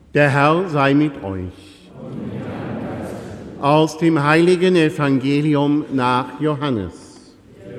Der Herr sei mit euch. Aus dem heiligen Evangelium nach Johannes.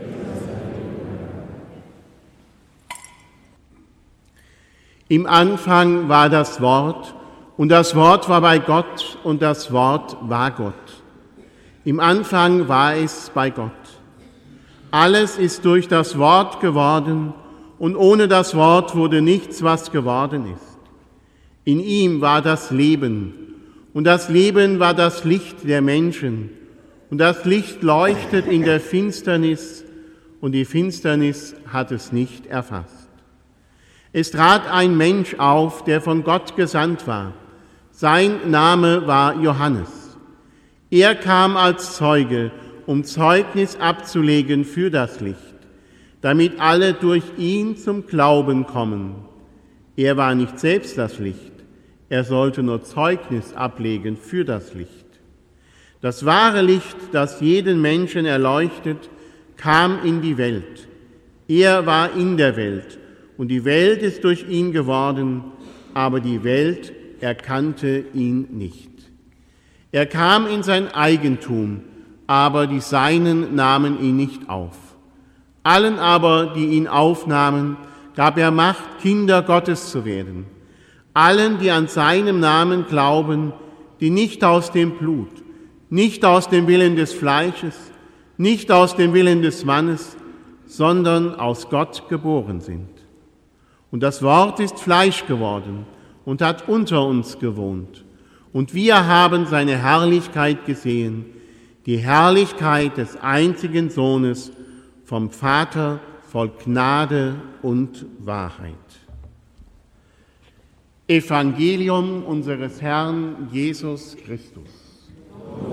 Im Anfang war das Wort, und das Wort war bei Gott, und das Wort war Gott. Im Anfang war es bei Gott. Alles ist durch das Wort geworden, und ohne das Wort wurde nichts, was geworden ist. In ihm war das Leben, und das Leben war das Licht der Menschen, und das Licht leuchtet in der Finsternis, und die Finsternis hat es nicht erfasst. Es trat ein Mensch auf, der von Gott gesandt war. Sein Name war Johannes. Er kam als Zeuge, um Zeugnis abzulegen für das Licht, damit alle durch ihn zum Glauben kommen. Er war nicht selbst das Licht, er sollte nur Zeugnis ablegen für das Licht. Das wahre Licht, das jeden Menschen erleuchtet, kam in die Welt. Er war in der Welt, und die Welt ist durch ihn geworden, aber die Welt erkannte ihn nicht. Er kam in sein Eigentum, aber die Seinen nahmen ihn nicht auf. Allen aber, die ihn aufnahmen, gab er Macht, Kinder Gottes zu werden. Allen, die an seinem Namen glauben, die nicht aus dem Blut, nicht aus dem Willen des Fleisches, nicht aus dem Willen des Mannes, sondern aus Gott geboren sind. Und das Wort ist Fleisch geworden und hat unter uns gewohnt. Und wir haben seine Herrlichkeit gesehen, die Herrlichkeit des einzigen Sohnes vom Vater, voll Gnade und Wahrheit. Evangelium unseres Herrn Jesus Christus.